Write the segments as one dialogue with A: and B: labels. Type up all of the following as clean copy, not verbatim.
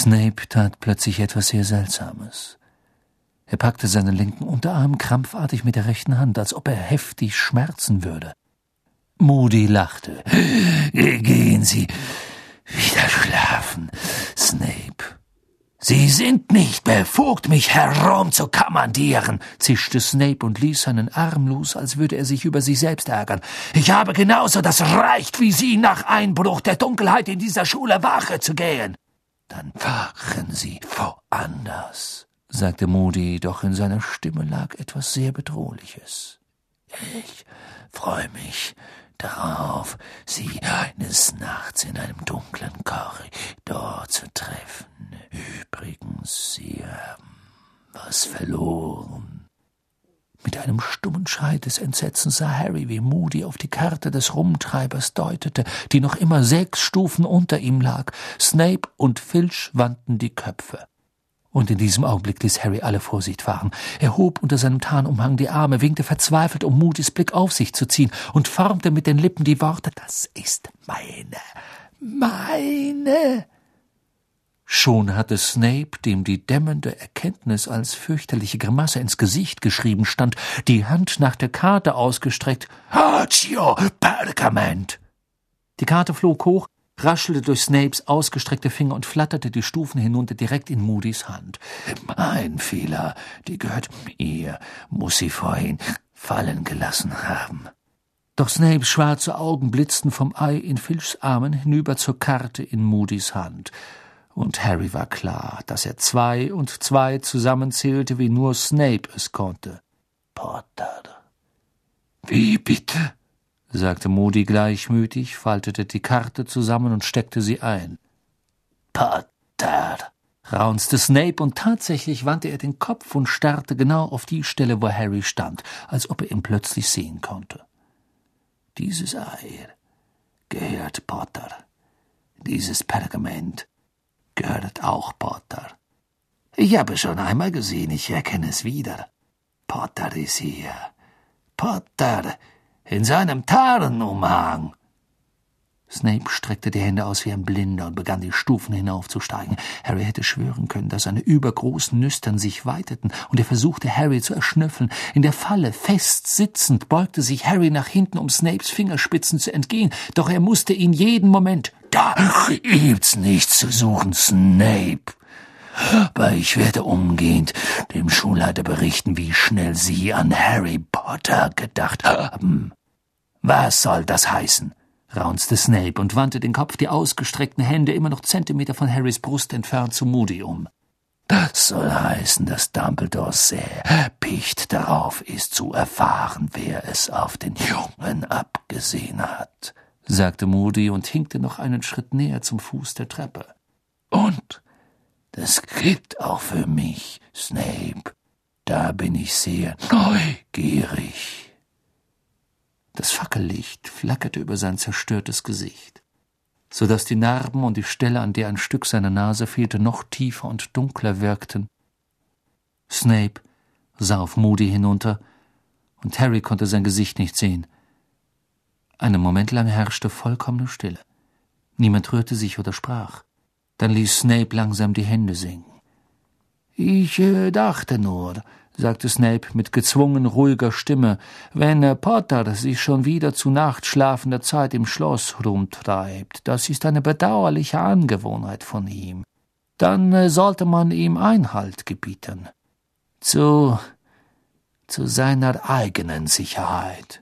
A: Snape tat plötzlich etwas sehr Seltsames. Er packte seinen linken Unterarm krampfartig mit der rechten Hand, als ob er heftig schmerzen würde. Moody lachte. »Gehen Sie wieder schlafen, Snape. Sie sind nicht befugt, mich herumzukommandieren«, zischte Snape und ließ seinen Arm los, als würde er sich über sich selbst ärgern. »Ich habe genauso das Recht wie Sie, nach Einbruch der Dunkelheit in dieser Schule Wache zu gehen.« »Dann wachen Sie woanders«, sagte Moody, doch in seiner Stimme lag etwas sehr Bedrohliches. »Ich freue mich darauf, Sie eines Nachts in einem dunklen Korridor zu treffen. Übrigens, Sie haben was verloren.« Mit einem stummen Schrei des Entsetzens sah Harry, wie Moody auf die Karte des Rumtreibers deutete, die noch immer 6 Stufen unter ihm lag. Snape und Filch wandten die Köpfe. Und in diesem Augenblick ließ Harry alle Vorsicht fahren. Er hob unter seinem Tarnumhang die Arme, winkte verzweifelt, um Moodys Blick auf sich zu ziehen, und formte mit den Lippen die Worte: »Das ist meine!« Schon hatte Snape, dem die dämmernde Erkenntnis als fürchterliche Grimasse ins Gesicht geschrieben stand, die Hand nach der Karte ausgestreckt. »Accio Pergament!« Die Karte flog hoch, raschelte durch Snapes ausgestreckte Finger und flatterte die Stufen hinunter direkt in Moodys Hand. »Mein Fehler, die gehört mir, muss sie vorhin fallen gelassen haben.« Doch Snapes schwarze Augen blitzten vom Ei in Filchs Armen hinüber zur Karte in Moodys Hand. Und Harry war klar, dass er 2 und 2 zusammenzählte, wie nur Snape es konnte. »Potter.« »Wie bitte?«, sagte Moody gleichmütig, faltete die Karte zusammen und steckte sie ein. »Potter«, raunzte Snape, und tatsächlich wandte er den Kopf und starrte genau auf die Stelle, wo Harry stand, als ob er ihn plötzlich sehen konnte. »Dieses Ei gehört Potter. Dieses Pergament gehört auch Potter. Ich habe es schon einmal gesehen, ich erkenne es wieder. Potter ist hier. Potter in seinem Tarnumhang.« Snape streckte die Hände aus wie ein Blinder und begann die Stufen hinaufzusteigen. Harry hätte schwören können, dass seine übergroßen Nüstern sich weiteten, und er versuchte, Harry zu erschnüffeln. In der Falle, fest sitzend, beugte sich Harry nach hinten, um Snapes Fingerspitzen zu entgehen, doch er musste ihn jeden Moment. »Da gibt's nichts zu suchen, Snape. Aber ich werde umgehend dem Schulleiter berichten, wie schnell Sie an Harry Potter gedacht haben.« »Was soll das heißen?«, raunzte Snape und wandte den Kopf, die ausgestreckten Hände immer noch Zentimeter von Harrys Brust entfernt, zu Moody um. »Das soll heißen, dass Dumbledore sehr erpicht darauf ist, zu erfahren, wer es auf den Jungen abgesehen hat«, sagte Moody und hinkte noch einen Schritt näher zum Fuß der Treppe. »Und das gilt auch für mich, Snape. Da bin ich sehr neugierig.« Das Fackellicht flackerte über sein zerstörtes Gesicht, so dass die Narben und die Stelle, an der ein Stück seiner Nase fehlte, noch tiefer und dunkler wirkten. Snape sah auf Moody hinunter, und Harry konnte sein Gesicht nicht sehen. Einen Moment lang herrschte vollkommene Stille. Niemand rührte sich oder sprach. Dann ließ Snape langsam die Hände sinken. »Ich dachte nur«, sagte Snape mit gezwungen ruhiger Stimme, »wenn Potter sich schon wieder zu nachtschlafender Zeit im Schloss rumtreibt, das ist eine bedauerliche Angewohnheit von ihm, dann sollte man ihm Einhalt gebieten. Zu seiner eigenen Sicherheit.«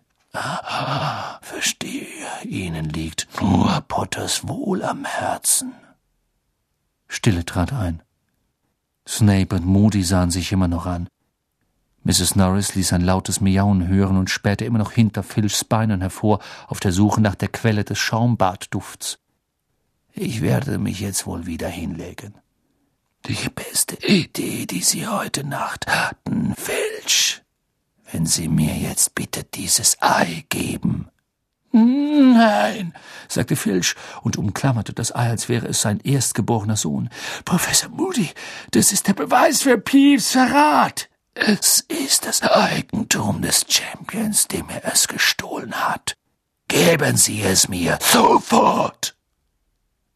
A: »Verstehe, Ihnen liegt nur Potters Wohl am Herzen.« Stille trat ein. Snape und Moody sahen sich immer noch an. Mrs. Norris ließ ein lautes Miauen hören und spähte immer noch hinter Filchs Beinen hervor, auf der Suche nach der Quelle des Schaumbaddufts. »Ich werde mich jetzt wohl wieder hinlegen.« »Die beste Idee, die Sie heute Nacht hatten, Filch. Wenn Sie mir jetzt bitte dieses Ei geben.« »Nein«, sagte Filch und umklammerte das Ei, als wäre es sein erstgeborener Sohn. »Professor Moody, das ist der Beweis für Peeves Verrat. Es ist das Eigentum des Champions, dem er es gestohlen hat. Geben Sie es mir sofort!«